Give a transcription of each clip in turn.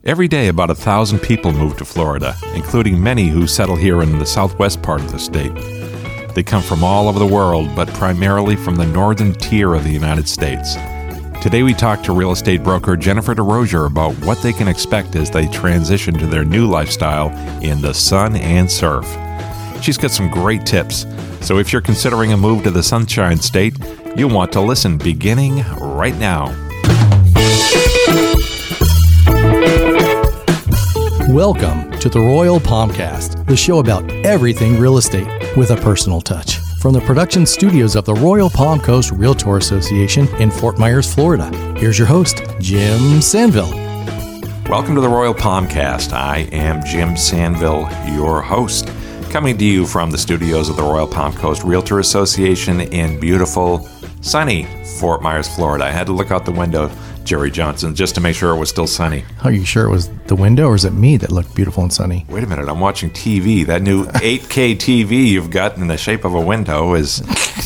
Every day, about 1,000 people move to Florida, including many who settle here in the southwest part of the state. They come from all over the world, but primarily from the northern tier of the United States. Today we talk to real estate broker Jennifer DeRozier about what they can expect as they transition to their new lifestyle in the sun and surf. She's got some great tips, so if you're considering a move to the Sunshine State, you'll want to listen beginning right now. Welcome to the Royal Palmcast, the show about everything real estate with a personal touch. From the production studios of the Royal Palm Coast Realtor Association in Fort Myers, Florida, here's your host, Jim Sandville. Welcome to the Royal Palmcast. I am Jim Sandville, your host, coming to you from the studios of the Royal Palm Coast Realtor Association in beautiful, sunny Fort Myers, Florida. I had to look out the window, Jerry Johnson, just to make sure it was still sunny. Are you sure it was the window, or is it me that looked beautiful and sunny? Wait a minute, I'm watching TV. That new 8K TV you've got in the shape of a window is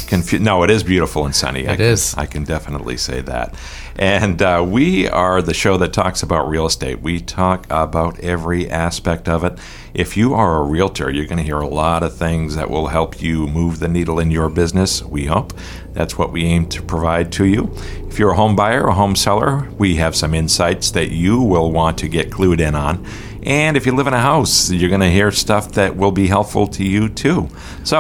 No, it is beautiful and sunny. It is. I can definitely say that. And we are the show that talks about real estate. We talk about every aspect of it. If you are a realtor, you're going to hear a lot of things that will help you move the needle in your business, we hope. That's what we aim to provide to you. If you're a home buyer or home seller, we have some insights that you will want to get clued in on. And if you live in a house, you're going to hear stuff that will be helpful to you too.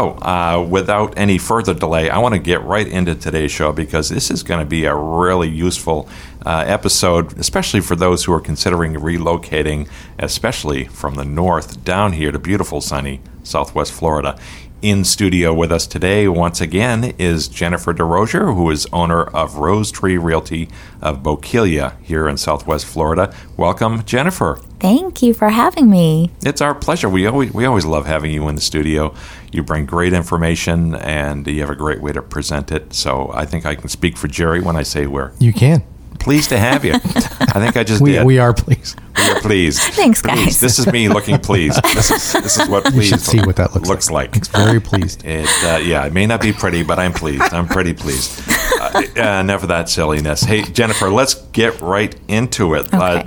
So without any further delay, I want to get right into today's show because this is going to be a really useful episode, especially for those who are considering relocating, especially from the north down here to beautiful sunny Southwest Florida. In studio with us today, once again, is Jennifer DeRozier, who is owner of Rose Tree Realty of Bokeelia here in Southwest Florida. Welcome, Jennifer. Thank you for having me. It's our pleasure. We always love having you in the studio. You bring great information, and you have a great way to present it. So I think I can speak for Jerry when I say we're You can. pleased to have you. I think I just did. We are pleased. We are pleased. Thanks, guys. Pleased. This is me looking pleased. This is what You pleased should see what that looks like. It's very pleased. It may not be pretty, but I'm pleased. I'm pretty pleased. Enough of that silliness. Hey, Jennifer, let's get right into it. Okay.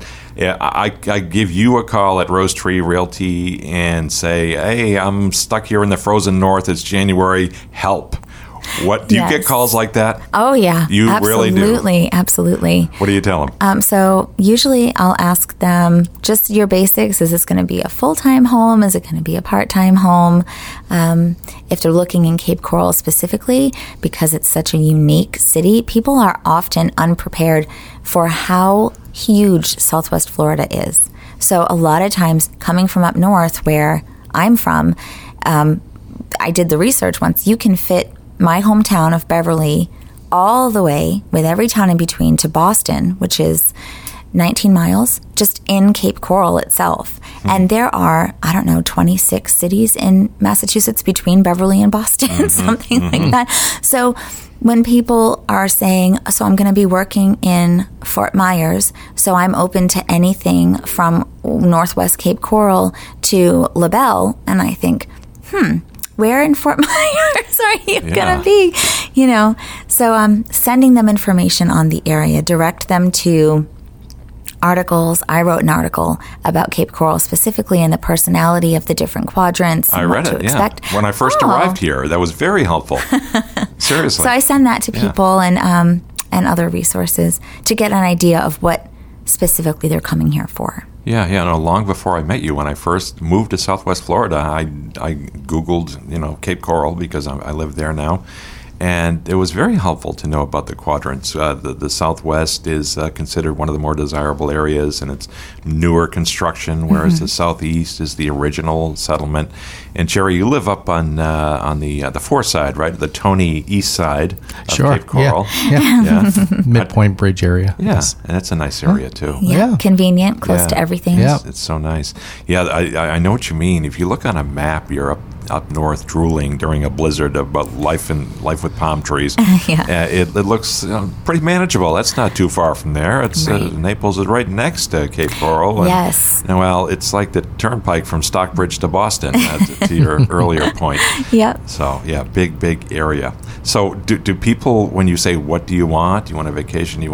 I give you a call at Rose Tree Realty and say, hey, I'm stuck here in the frozen north. It's January. Help. What do you get calls like that? Oh, yeah. You really do? Absolutely. What do you tell them? So usually I'll ask them just your basics. Is this going to be a full-time home? Is it going to be a part-time home? If they're looking in Cape Coral specifically, because it's such a unique city, people are often unprepared for how huge Southwest Florida is. So a lot of times coming from up north where I'm from, I did the research once. You can fit my hometown of Beverly all the way with every town in between to Boston, which is 19 miles, just in Cape Coral itself. And there are, 26 cities in Massachusetts between Beverly and Boston, something like that. So when people are saying, so I'm going to be working in Fort Myers, so I'm open to anything from Northwest Cape Coral to LaBelle, and I think, where in Fort Myers are you going to be? So sending them information on the area, direct them to articles. I wrote an article about Cape Coral specifically and the personality of the different quadrants. I read it, expect. When I first arrived here. That was very helpful. Seriously. So I send that to people and other resources to get an idea of what specifically they're coming here for. Yeah. No, long before I met you, when I first moved to Southwest Florida, I Googled, Cape Coral because I live there now. And it was very helpful to know about the quadrants. The Southwest is considered one of the more desirable areas, and it's newer construction, whereas the Southeast is the original settlement. And Jerry, you live up on the Four side, right? The Tony East side of Cape Coral. Yeah. Midpoint Bridge area. Yeah, Yes. and it's a nice area too. Yeah. Convenient, close to everything. Yeah. It's so nice. Yeah, I know what you mean. If you look on a map, you're up north drooling during a blizzard about life with palm trees. It looks pretty manageable. That's not too far from there. It's right. Naples is right next to Cape Coral. And, yes. Well, it's like the turnpike from Stockbridge to Boston, to your earlier point. Yep. So, yeah, big area. So do people, when you say, what do you want? Do you want a vacation?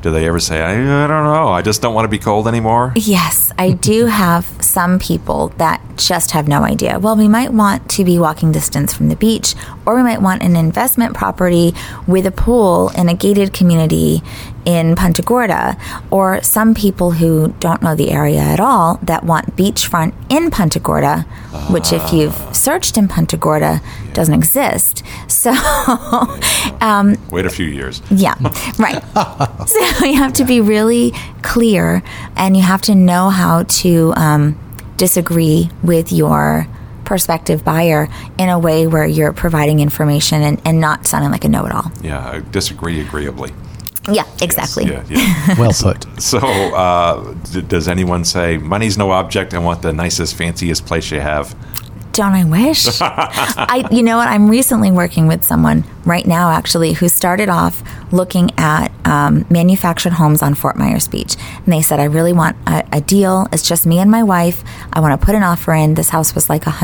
Do they ever say, I don't know, I just don't want to be cold anymore? Yes, I do have some people that just have no idea. Well, we might want to be walking distance from the beach, or we might want an investment property with a pool in a gated community in Punta Gorda, or some people who don't know the area at all that want beachfront in Punta Gorda, which if you've searched in Punta Gorda, doesn't exist. So wait a few years. Yeah, right. So you have to be really clear, and you have to know how to disagree with your prospective buyer in a way where you're providing information and not sounding like a know-it-all. Yeah, I disagree agreeably. Yeah, exactly. Yes, yeah. Well put. So does anyone say, money's no object, I want the nicest, fanciest place you have? Don't I wish? You know what? I'm recently working with someone right now, actually, who started off looking at manufactured homes on Fort Myers Beach. And they said, I really want a deal. It's just me and my wife. I want to put an offer in. This house was like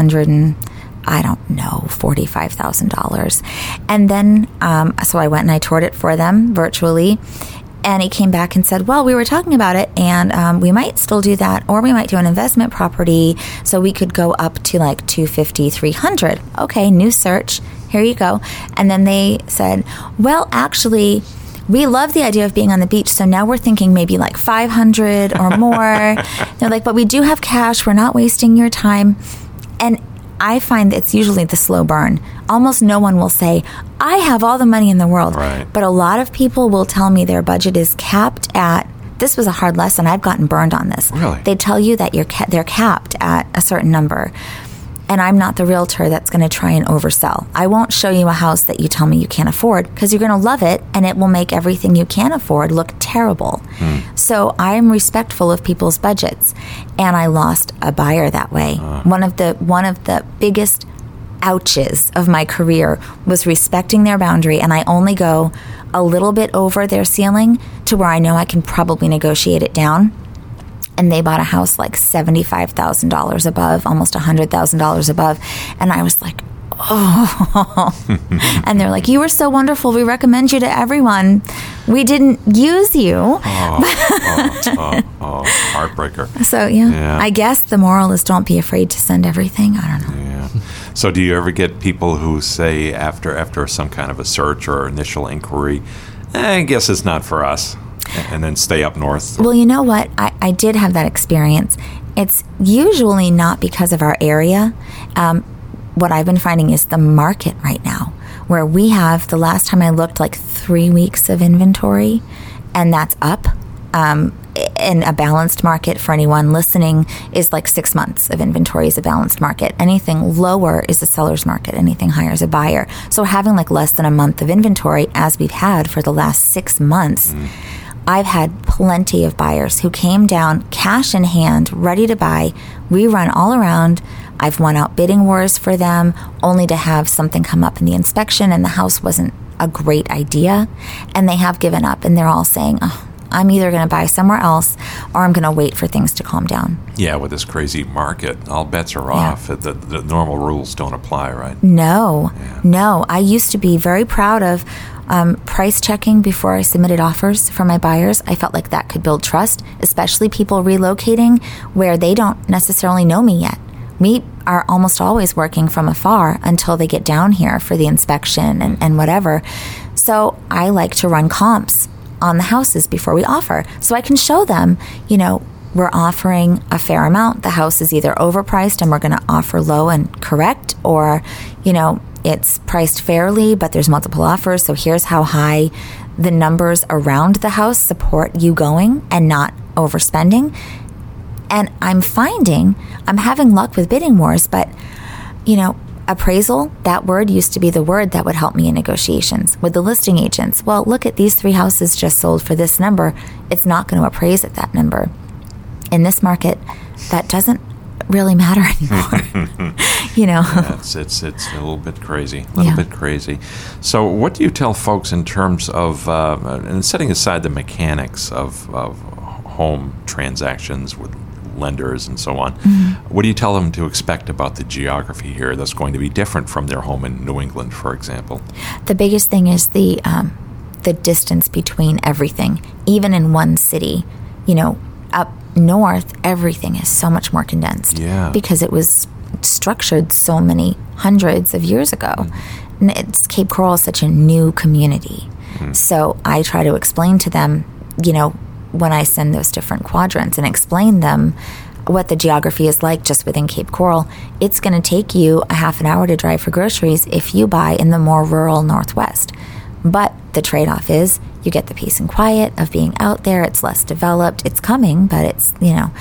$45,000. And then, so I went and I toured it for them virtually. And he came back and said, well, we were talking about it, and we might still do that, or we might do an investment property, so we could go up to like $250,000, $300,000. Okay, new search. Here you go. And then they said, well, actually, we love the idea of being on the beach, so now we're thinking maybe like $500,000 or more. They're like, but we do have cash. We're not wasting your time. And I find it's usually the slow burn. Almost no one will say, I have all the money in the world. Right. But a lot of people will tell me their budget is capped at, this was a hard lesson. I've gotten burned on this. Really? They tell you that they're capped at a certain number. And I'm not the realtor that's going to try and oversell. I won't show you a house that you tell me you can't afford, because you're going to love it, and it will make everything you can afford look terrible. So I'm respectful of people's budgets, and I lost a buyer that way. One of the biggest ouches of my career was respecting their boundary, and I only go a little bit over their ceiling to where I know I can probably negotiate it down. And they bought a house like $75,000 above, almost $100,000 above. And I was like, oh. And they're like, you were so wonderful. We recommend you to everyone. We didn't use you. Heartbreaker. So, yeah, I guess the moral is don't be afraid to send everything. I don't know. Yeah. So do you ever get people who say after some kind of a search or initial inquiry, I guess it's not for us, and then stay up north? Well, you know what? I did have that experience. It's usually not because of our area. What I've been finding is the market right now, where we have, the last time I looked, like 3 weeks of inventory, and that's up. And a balanced market, for anyone listening, is like 6 months of inventory is a balanced market. Anything lower is a seller's market. Anything higher is a buyer. So having like less than a month of inventory, as we've had for the last 6 months, I've had plenty of buyers who came down cash in hand, ready to buy. We run all around. I've won out bidding wars for them, only to have something come up in the inspection and the house wasn't a great idea. And they have given up, and they're all saying, oh, I'm either going to buy somewhere else or I'm going to wait for things to calm down. Yeah, with this crazy market, all bets are off. The normal rules don't apply, right? No. I used to be very proud of price checking before I submitted offers for my buyers. I felt like that could build trust, especially people relocating where they don't necessarily know me yet. We are almost always working from afar until they get down here for the inspection and whatever. So I like to run comps on the houses before we offer, so I can show them, we're offering a fair amount. The house is either overpriced and we're going to offer low and correct, or, it's priced fairly, but there's multiple offers. So here's how high the numbers around the house support you going and not overspending. And I'm having luck with bidding wars, but, appraisal, that word used to be the word that would help me in negotiations with the listing agents. Well, look at these 3 houses just sold for this number. It's not going to appraise at that number. In this market, that doesn't really matter anymore. Yeah, it's a little bit crazy. Bit crazy. So what do you tell folks in terms of, and setting aside the mechanics of home transactions with lenders and so on, what do you tell them to expect about the geography here that's going to be different from their home in New England, for example? The biggest thing is the the distance between everything, even in one city. Up north, everything is so much more condensed because it was structured so many hundreds of years ago. And Cape Coral is such a new community. So I try to explain to them, when I send those different quadrants and explain them what the geography is like just within Cape Coral, it's going to take you a half an hour to drive for groceries if you buy in the more rural Northwest. But the trade-off is you get the peace and quiet of being out there. It's less developed. It's coming, but it's,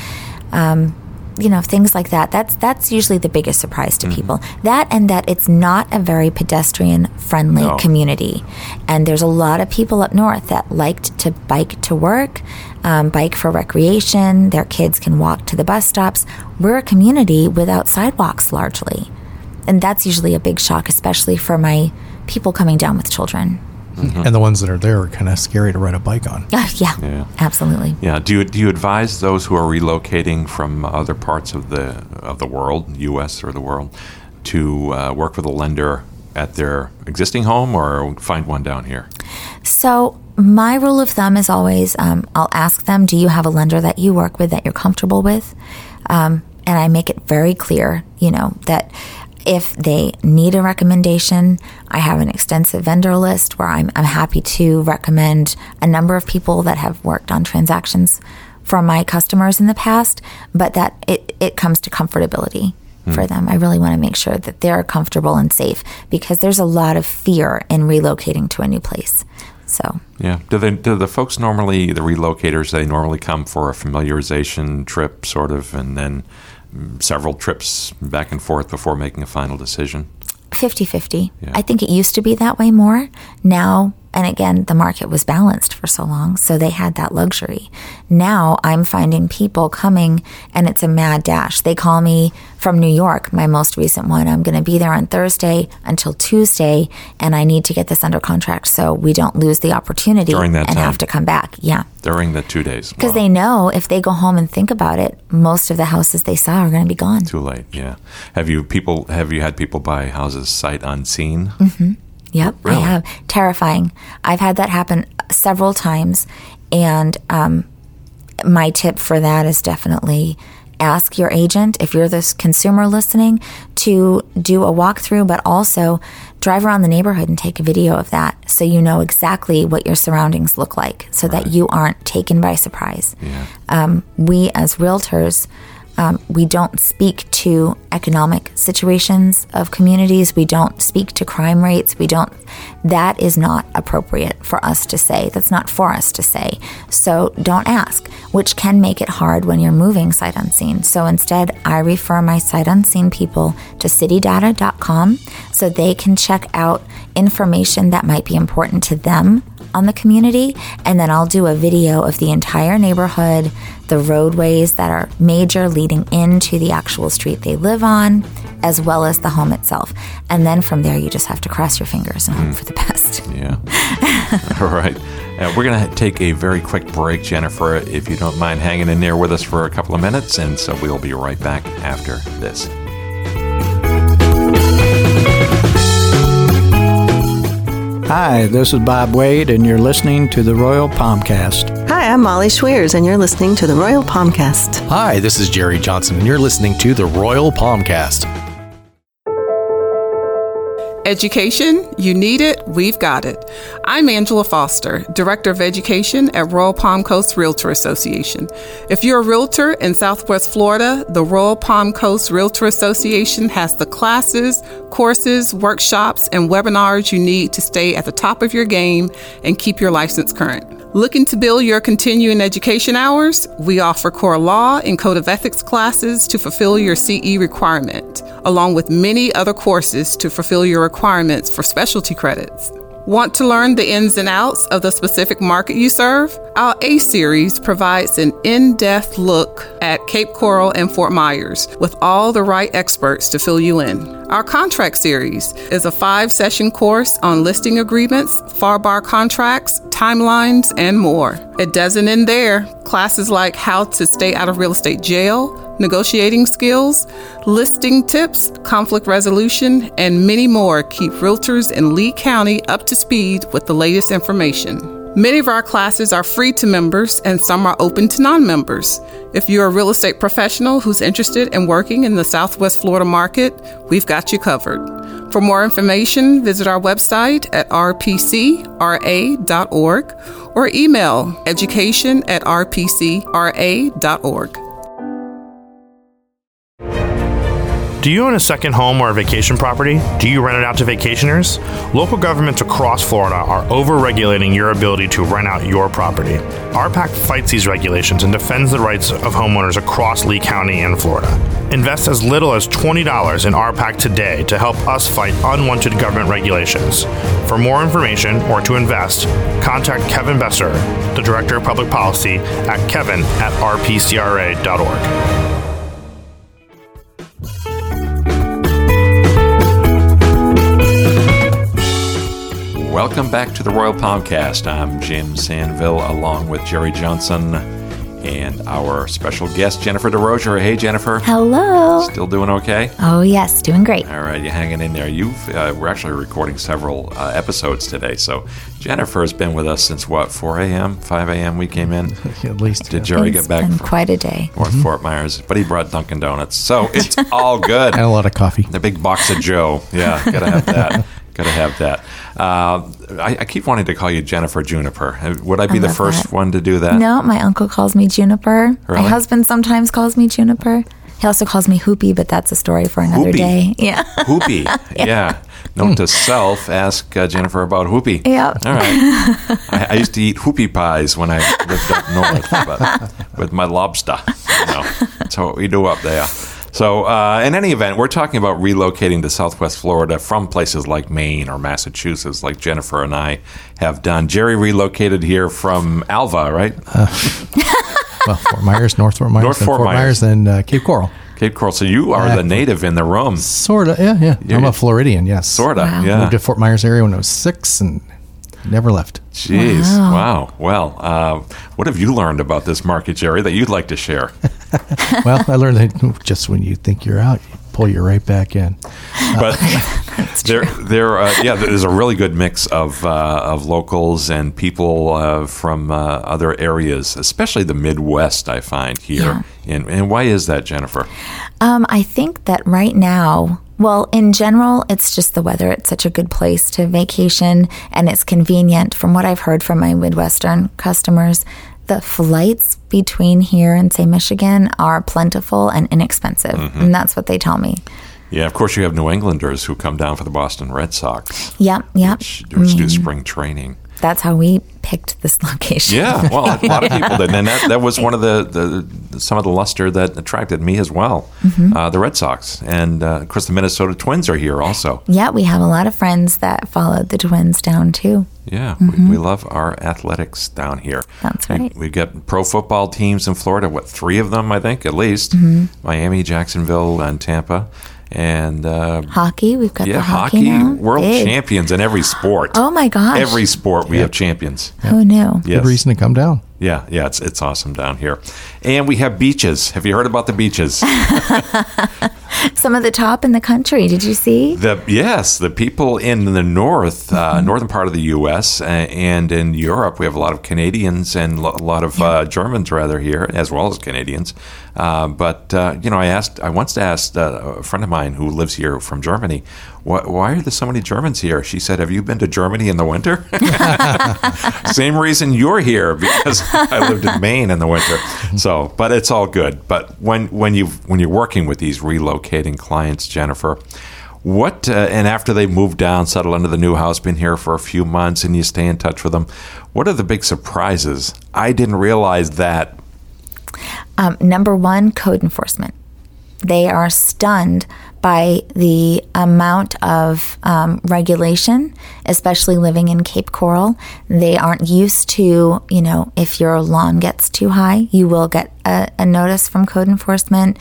things like that. That's usually the biggest surprise to people. That and that it's not a very pedestrian-friendly community. And there's a lot of people up north that liked to bike to work, bike for recreation. Their kids can walk to the bus stops. We're a community without sidewalks largely. And that's usually a big shock, especially for my people coming down with children. And the ones that are there are kind of scary to ride a bike on. Yeah, absolutely. Yeah. Do you advise those who are relocating from other parts of the world, U.S. or the world, to work with a lender at their existing home or find one down here? So my rule of thumb is always I'll ask them, do you have a lender that you work with that you're comfortable with? And I make it very clear, that if they need a recommendation, I have an extensive vendor list where I'm happy to recommend a number of people that have worked on transactions for my customers in the past, but that it comes to comfortability for them. I really want to make sure that they're comfortable and safe because there's a lot of fear in relocating to a new place. So yeah, do the folks normally, the relocators, they normally come for a familiarization trip, sort of, and then several trips back and forth before making a final decision? 50-50. Yeah. I think it used to be that way more. Now, and again, the market was balanced for so long, so they had that luxury. Now I'm finding people coming, and it's a mad dash. They call me from New York, my most recent one. I'm going to be there on Thursday until Tuesday, and I need to get this under contract so we don't lose the opportunity during that time, have to come back. Yeah. During the 2 days. Because they know if they go home and think about it, most of the houses they saw are going to be gone. Too late, yeah. Have you had people buy houses sight unseen? Mm-hmm. Yep, Really? I have. Terrifying. I've had that happen several times, and my tip for that is definitely ask your agent, if you're this consumer listening, to do a walkthrough, but also drive around the neighborhood and take a video of that so you know exactly what your surroundings look like so that you aren't taken by surprise. Yeah. We as realtors, we don't speak to economic situations of communities. We don't speak to crime rates. That is not appropriate for us to say. That's not for us to say. So don't ask, which can make it hard when you're moving sight unseen. So instead, I refer my sight unseen people to citydata.com so they can check out information that might be important to them on the community, and then I'll do a video of the entire neighborhood, the roadways that are major leading into the actual street they live on, as well as the home itself. And then from there, you just have to cross your fingers and hope for the best. Yeah. All right. We're going to take a very quick break, Jennifer, if you don't mind hanging in there with us for a couple of minutes, and so we'll be right back after this. Hi, this is Bob Wade, and you're listening to the Royal Palmcast. Hi, I'm Molly Schweers, and you're listening to the Royal Palmcast. Hi, this is Jerry Johnson, and you're listening to the Royal Palmcast. Education, you need it, we've got it. I'm Angela Foster, Director of Education at Royal Palm Coast Realtor Association. If you're a realtor in Southwest Florida, the Royal Palm Coast Realtor Association has the classes, courses, workshops, and webinars you need to stay at the top of your game and keep your license current. Looking to build your continuing education hours? We offer core law and code of ethics classes to fulfill your CE requirement, along with many other courses to fulfill your requirements for specialty credits. Want to learn the ins and outs of the specific market you serve? Our A series provides an in-depth look at Cape Coral and Fort Myers with all the right experts to fill you in. Our contract series is a 5-session course on listing agreements, FAR/BAR contracts, timelines, and more. It doesn't end there. Classes like how to stay out of real estate jail, negotiating skills, listing tips, conflict resolution, and many more keep realtors in Lee County up to speed with the latest information. Many of our classes are free to members and some are open to non-members. If you're a real estate professional who's interested in working in the Southwest Florida market, we've got you covered. For more information, visit our website at rpcra.org or email education@rpcra.org. Do you own a second home or a vacation property? Do you rent it out to vacationers? Local governments across Florida are over-regulating your ability to rent out your property. RPAC fights these regulations and defends the rights of homeowners across Lee County and Florida. Invest as little as $20 in RPAC today to help us fight unwanted government regulations. For more information or to invest, contact Kevin Besser, the Director of Public Policy, at kevin@rpcra.org. Welcome back to the Royal Palmcast. I'm Jim Sandville along with Jerry Johnson and our special guest, Jennifer DeRozier. Hey, Jennifer. Hello. Still doing okay? Oh, yes, doing great. All right, you're hanging in there. We're actually recording several episodes today. So Jennifer has been with us since, 4 a.m., 5 a.m. we came in? At least. Did Jerry get back It's from been quite a day. Fort Myers? But he brought Dunkin' Donuts. So it's all good. And a lot of coffee. The big box of Joe. Yeah, got to have that. Got to have that. I keep wanting to call you Jennifer Juniper. Would I be the first one to do that? No, my uncle calls me Juniper. Really? My husband sometimes calls me Juniper. He also calls me Hoopy, but that's a story for another Hoopy. day. Yeah. Hoopy. Yeah. Note to self, ask Jennifer about Hoopy. Yep. All right. I used to eat Hoopy pies when I lived up north but with my lobster. That's what we do up there. So in any event, we're talking about relocating to Southwest Florida from places like Maine or Massachusetts, like Jennifer and I have done. Jerry relocated here from Alva, right? Well, Fort Myers, North Fort Myers, North and Fort Myers, and Cape Coral. Cape Coral. So you are the native in the room. Sort of, yeah. I'm a Floridian, yes. Sort of, Wow. yeah. Moved to Fort Myers area when I was 6 and never left. Jeez. Wow. Well, what have you learned about this market, Jerry, that you'd like to share? Well, I learned that just when you think you're out, you pull you right back in. But there's a really good mix of locals and people from other areas, especially the Midwest, I find here. Yeah. And why is that, Jennifer? I think that right now, well, in general, it's just the weather. It's such a good place to vacation, and it's convenient. From what I've heard from my Midwestern customers, the flights between here and, say, Michigan are plentiful and inexpensive, and that's what they tell me. Yeah, of course, you have New Englanders who come down for the Boston Red Sox. Yep. Which do spring training. That's how we picked this location. Yeah, well, a lot of people did, and that was one of some of the luster that attracted me as well. The Red Sox, and of course, the Minnesota Twins are here also. Yeah, we have a lot of friends that followed the Twins down too. Yeah, we love our athletics down here. That's right. We get pro football teams in Florida. 3 of them, I think, at least. Miami, Jacksonville, and Tampa. And hockey, we've got the hockey now. World champions in every sport. Oh my gosh! Every sport we have champions. Who knew? Good reason to come down. Yeah, it's awesome down here. And we have beaches. Have you heard about the beaches? Some of the top in the country. Did you see? The people in the northern part of the U.S. And in Europe, we have a lot of Canadians and a lot of Germans rather here, as well as Canadians. I once asked a friend of mine who lives here from Germany, why are there so many Germans here? She said, have you been to Germany in the winter? Same reason you're here, because I lived in Maine in the winter. So, but it's all good. But when you're working with these relocating clients, Jennifer, and after they move down, settle into the new house, been here for a few months, and you stay in touch with them, what are the big surprises? I didn't realize that. Number one, code enforcement. They are stunned by the amount of regulation, especially living in Cape Coral. They aren't used to, if your lawn gets too high, you will get a notice from code enforcement,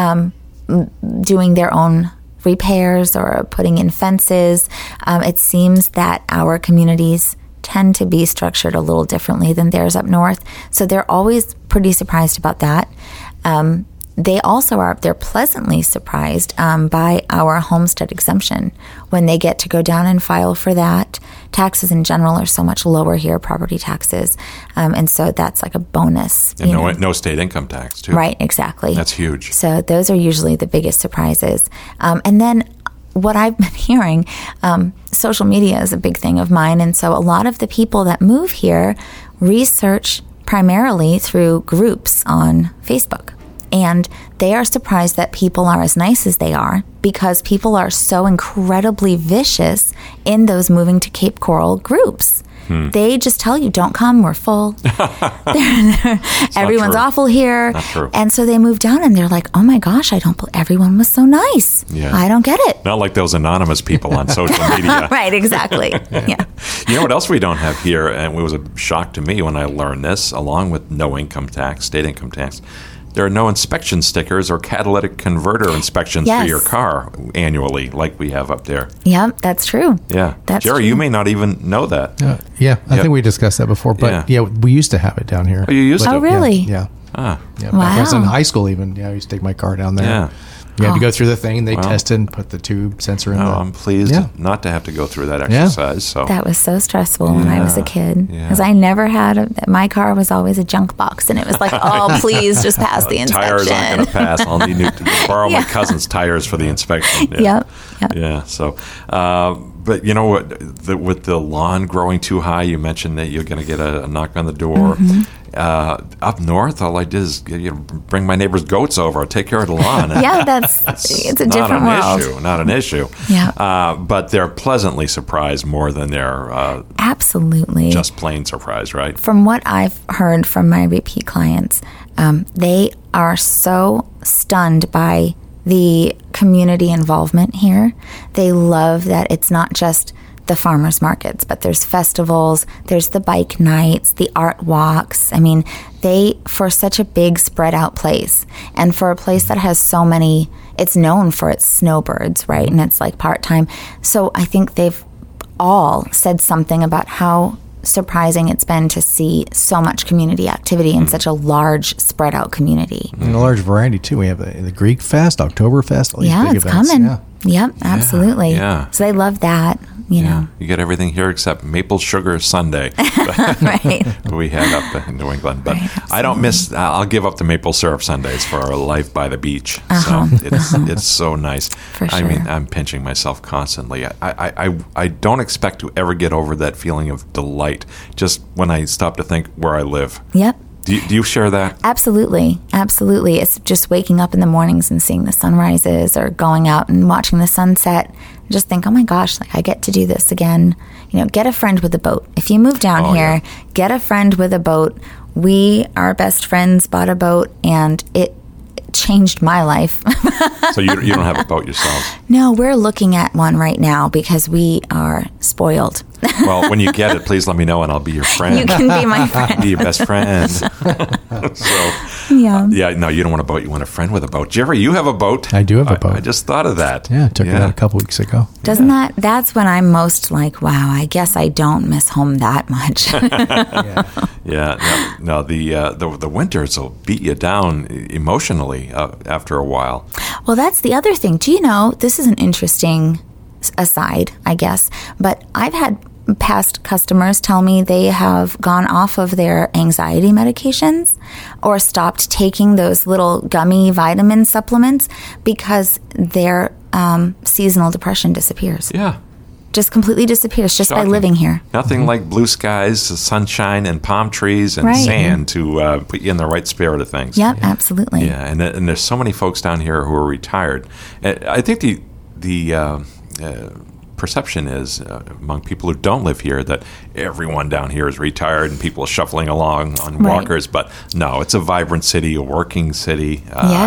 doing their own repairs or putting in fences. It seems that our communities tend to be structured a little differently than theirs up north. So they're always pretty surprised about that. They also they're pleasantly surprised by our homestead exemption when they get to go down and file for that. Taxes in general are so much lower here, property taxes. And so that's like a bonus. And no state income tax, too. Right, exactly. That's huge. So those are usually the biggest surprises. And then what I've been hearing, social media is a big thing of mine. And so a lot of the people that move here research primarily through groups on Facebook. And they are surprised that people are as nice as they are because people are so incredibly vicious in those moving to Cape Coral groups. They just tell you, don't come, we're full. Everyone's awful here. Not true. And so they move down and they're like, oh my gosh, everyone was so nice. Yeah. I don't get it. Not like those anonymous people on social media. Right, exactly. Yeah. You know what else we don't have here, and it was a shock to me when I learned this, along with no income tax, state income tax, there are no inspection stickers or catalytic converter inspections for your car annually like we have up there. Yeah, that's true. Yeah. That's Jerry, true. you may not even know that. I think we discussed that before, but we used to have it down here. Oh, you used to? Oh, really? Yeah. Wow. When I was in high school even. I used to take my car down there. Yeah. You had to go through the thing. They tested and put the tube sensor in. I'm pleased not to have to go through that exercise. So that was so stressful when I was a kid because I never had my car was always a junk box, and it was like, oh, please just pass the inspection. Tires aren't going to pass. I'll need to borrow my cousin's tires for the inspection. Yep. Yeah. So, but you know what? With the lawn growing too high, you mentioned that you're going to get a knock on the door. Up north, all I did is bring my neighbor's goats over. I'll take care of the lawn. It's a different world. Not an issue. Yeah. But they're pleasantly surprised more than they're absolutely just plain surprised, right? From what I've heard from my repeat clients, they are so stunned by the community involvement here. They love that it's not just the farmers markets, but there's festivals, there's the bike nights, the art walks. I mean, for such a big spread out place, and for a place that has so many, it's known for its snowbirds, right? And it's like part-time. So I think they've all said something about how surprising it's been to see so much community activity in such a large spread out community. And a large variety too. We have the Greek Fest, Oktoberfest, all these big it's events. coming. Yep, absolutely. Yeah. So they love that. You know. You get everything here except maple sugar sundae. Right. We had up in New England. But I don't miss, I'll give up the maple syrup sundaes for our life by the beach. So it's so nice. For sure. I mean, I'm pinching myself constantly. I don't expect to ever get over that feeling of delight just when I stop to think where I live. Yep. Do you share that? Absolutely. Absolutely. It's just waking up in the mornings and seeing the sunrises or going out and watching the sunset. Just think, oh my gosh, like I get to do this again. Get a friend with a boat. If you move down here, get a friend with a boat. Our best friends bought a boat, and it changed my life. So you don't have a boat yourselves? No, we're looking at one right now because we are spoiled. Well, when you get it, please let me know, and I'll be your friend. You can be my friend. Be your best friend. No, you don't want a boat. You want a friend with a boat. Jerry, you have a boat. I do have a boat. I just thought of that. Yeah, I took it out a couple weeks ago. Doesn't that's when I'm most like, wow, I guess I don't miss home that much. No, the winters will beat you down emotionally after a while. Well, that's the other thing. Do you know, this is an interesting aside, I guess, but I've had past customers tell me they have gone off of their anxiety medications or stopped taking those little gummy vitamin supplements because their seasonal depression disappears. Yeah. Just completely disappears just by living here. Nothing like blue skies, sunshine, and palm trees and sand to put you in the right spirit of things. Yep, absolutely. Yeah, and there's so many folks down here who are retired. I think the perception is among people who don't live here that everyone down here is retired and people are shuffling along on walkers. But no, it's a vibrant city, a working city,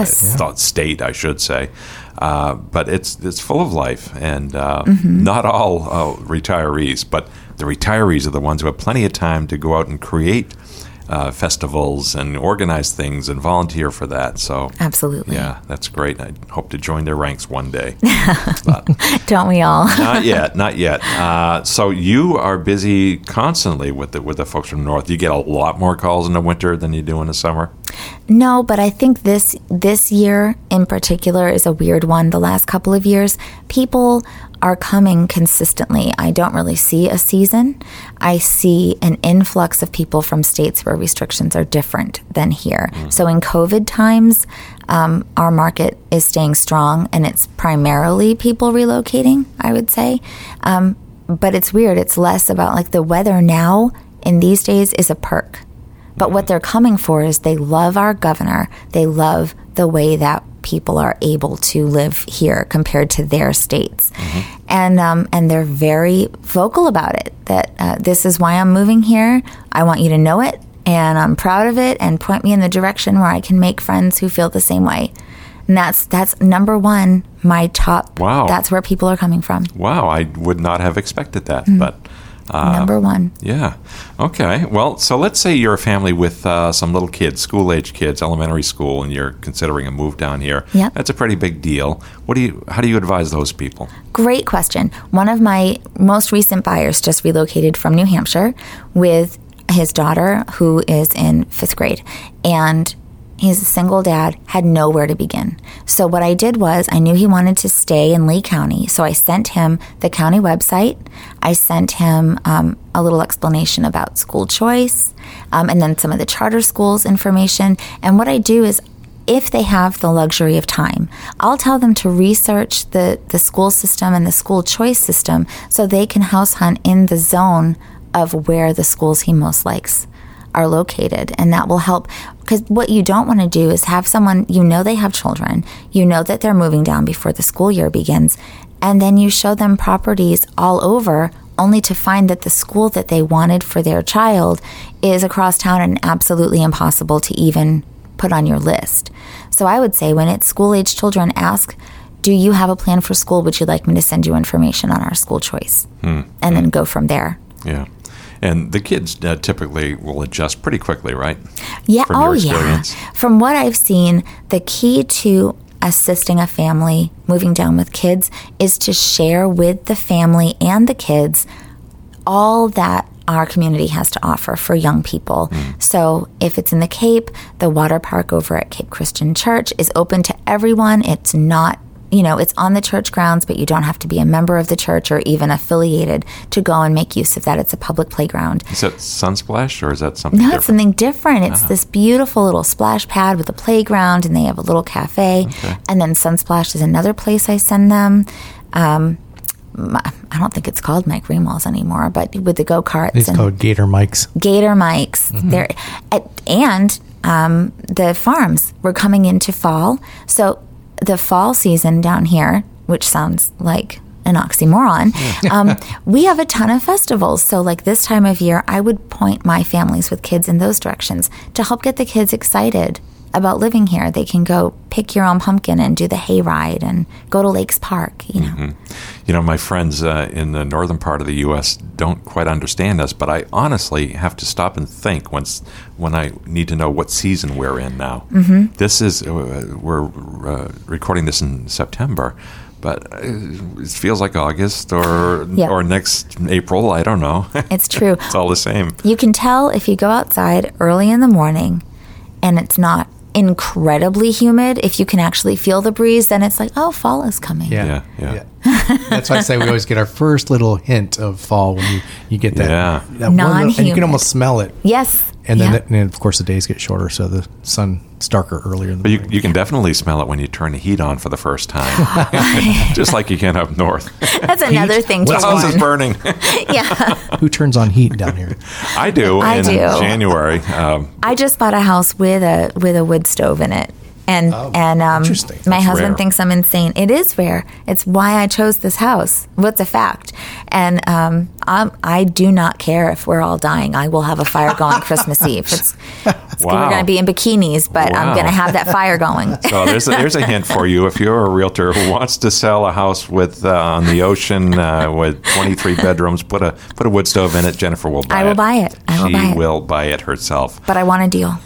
state, I should say. But it's full of life, and not all retirees, but the retirees are the ones who have plenty of time to go out and create festivals and organize things and volunteer for that. So absolutely, yeah, that's great. I hope to join their ranks one day. But don't we all? Not yet. So you are busy constantly with the folks from North. You get a lot more calls in the winter than you do in the summer. No, but I think this year in particular is a weird one. The last couple of years, people are coming consistently. I don't really see a season. I see an influx of people from states where restrictions are different than here. So in COVID times, our market is staying strong, and it's primarily people relocating, I would say. But it's weird. It's less about like the weather now in these days is a perk. But what they're coming for is they love our governor. They love the way that people are able to live here compared to their states. And they're very vocal about it, that this is why I'm moving here. I want you to know it, and I'm proud of it, and point me in the direction where I can make friends who feel the same way. And that's number one, my top. Wow. That's where people are coming from. Wow, I would not have expected that, but... number one. Yeah. Okay. Well, so let's say you're a family with some little kids, school-age kids, elementary school, and you're considering a move down here. Yep. That's a pretty big deal. How do you advise those people? Great question. One of my most recent buyers just relocated from New Hampshire with his daughter, who is in 5th grade, and he's a single dad, had nowhere to begin. So what I did was I knew he wanted to stay in Lee County. So I sent him the county website. I sent him a little explanation about school choice, and then some of the charter schools information. And what I do is, if they have the luxury of time, I'll tell them to research the school system and the school choice system so they can house hunt in the zone of where the schools he most likes are located, and that will help. Because what you don't want to do is have someone, they have children, that they're moving down before the school year begins, and then you show them properties all over only to find that the school that they wanted for their child is across town and absolutely impossible to even put on your list. So I would say when it's school-age children, ask, do you have a plan for school? Would you like me to send you information on our school choice? And then go from there. Yeah. And the kids typically will adjust pretty quickly, right? Yeah. From your experience. Yeah. From what I've seen, the key to assisting a family moving down with kids is to share with the family and the kids all that our community has to offer for young people. So if it's in the Cape, the water park over at Cape Christian Church is open to everyone. It's not, it's on the church grounds, but you don't have to be a member of the church or even affiliated to go and make use of that. It's a public playground. Is that Sunsplash, or is that something different? No, it's something different. It's this beautiful little splash pad with a playground, and they have a little cafe. Okay. And then Sunsplash is another place I send them. I don't think it's called Mike Remall's anymore, but with the go-karts. It's called Gator Mike's. Gator Mike's. There, and the farms. We're coming into fall. So the fall season down here, which sounds like an oxymoron, we have a ton of festivals. So like this time of year, I would point my families with kids in those directions to help get the kids excited about living here. They can go pick your own pumpkin and do the hayride and go to Lakes Park, My friends in the northern part of the U.S. don't quite understand us, but I honestly have to stop and think when I need to know what season we're in now. This is, we're recording this in September, but it feels like August or next April. I don't know. It's true. It's all the same. You can tell if you go outside early in the morning and it's not incredibly humid. If you can actually feel the breeze, then it's like, oh, fall is coming. Yeah. That's why I say we always get our first little hint of fall when you get that, that non-humid. And you can almost smell it. Yes. And then, and of course, the days get shorter, so the sun darker earlier in the morning. But you can definitely smell it when you turn the heat on for the first time, just like you can up north. That's another thing to warn. The house is burning. Yeah. Who turns on heat down here? I do. In January. I just bought a house with a wood stove in it. And interesting. my That's husband rare. thinks I'm insane. It is rare. It's why I chose this house. What's a fact? And I do not care if we're all dying. I will have a fire going Christmas Eve. We're Wow. going to be in bikinis, but I'm Wow. going to have that fire going. So there's a hint for you. If you're a realtor who wants to sell a house with on the ocean with 23 bedrooms, put a wood stove in it. Jennifer will buy it. I will buy it. I will She buy it. will buy it herself. But I want a deal.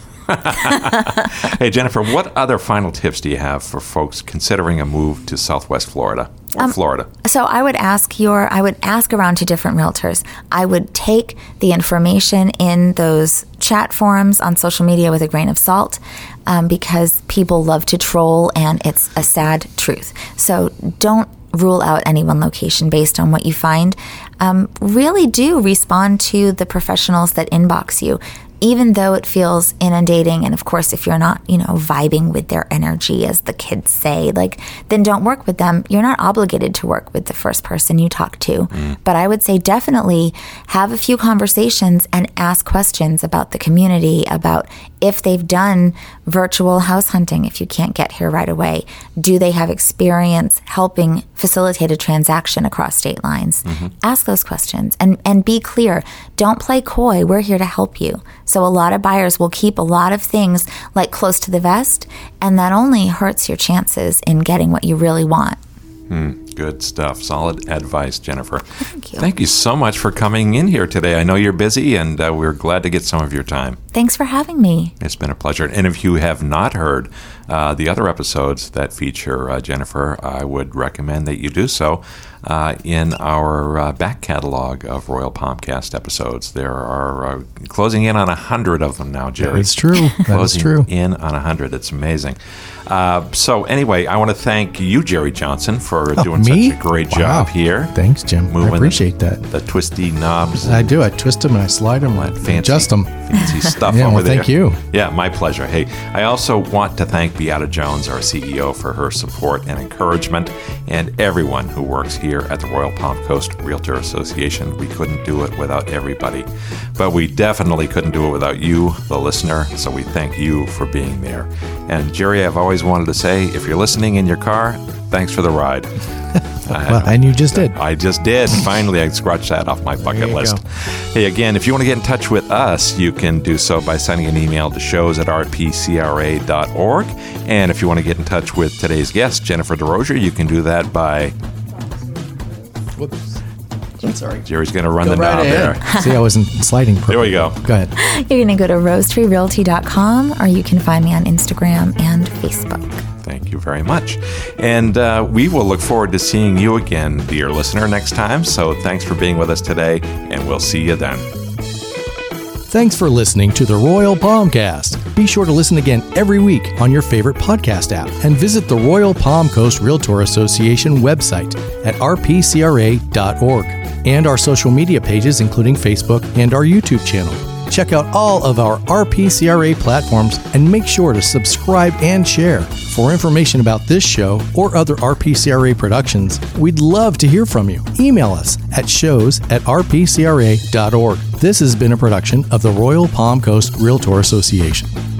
Hey, Jennifer, what other final tips do you have for folks considering a move to Southwest Florida or Florida? So I would ask around to different realtors. I would take the information in those chat forums on social media with a grain of salt, because people love to troll, and it's a sad truth. So don't rule out any one location based on what you find. Really do respond to the professionals that inbox you. Even though it feels inundating, and of course, if you're not, vibing with their energy, as the kids say, then don't work with them. You're not obligated to work with the first person you talk to. But I would say definitely have a few conversations and ask questions about the community, about if they've done virtual house hunting, if you can't get here right away. Do they have experience helping facilitate a transaction across state lines? Ask those questions and be clear. Don't play coy. We're here to help you. So a lot of buyers will keep a lot of things close to the vest, and that only hurts your chances in getting what you really want. Good stuff. Solid advice, Jennifer. Thank you. Thank you so much for coming in here today. I know you're busy, and we're glad to get some of your time. Thanks for having me. It's been a pleasure. And if you have not heard the other episodes that feature Jennifer, I would recommend that you do so in our back catalog of Royal Palmcast episodes. There are closing in on 100 of them now, Jerry. It's true. That is Closing true. in on 100. It's amazing. So anyway, I want to thank you, Jerry Johnson, for doing Me? such a great Wow. job here. Thanks, Jim. I Moving appreciate that. The twisty knobs. I do. I twist them and I slide them and Fancy, adjust them. fancy stuff Yeah, over well, there. thank you. Yeah, my pleasure. Hey, I also want to thank Beata Jones, our CEO, for her support and encouragement, and everyone who works here at the Royal Palm Coast Realtor Association. We couldn't do it without everybody, but we definitely couldn't do it without you, the listener, so we thank you for being there. And Jerry, I've always wanted to say, if you're listening in your car, thanks for the ride. Well, and you just did. I just did. Finally, I scratched that off my bucket you list. go. Hey, again, if you want to get in touch with us, you can do so by sending an email to shows@rpcra.org. And if you want to get in touch with today's guest, Jennifer DeRozier, you can do that by... Whoops. Sorry. Jerry's going to run Go the right knob ahead. there. See, I wasn't sliding perfectly. There we go. Go ahead. You're going to go to rosetreerealty.com, or you can find me on Instagram and Facebook. Thank you very much. And we will look forward to seeing you again, dear listener, next time. So thanks for being with us today, and we'll see you then. Thanks for listening to the Royal Palmcast. Be sure to listen again every week on your favorite podcast app and visit the Royal Palm Coast Realtor Association website at rpcra.org and our social media pages, including Facebook and our YouTube channel. Check out all of our RPCRA platforms and make sure to subscribe and share. For information about this show or other RPCRA productions, we'd love to hear from you. Email us at shows@rpcra.org. This has been a production of the Royal Palm Coast Realtor Association.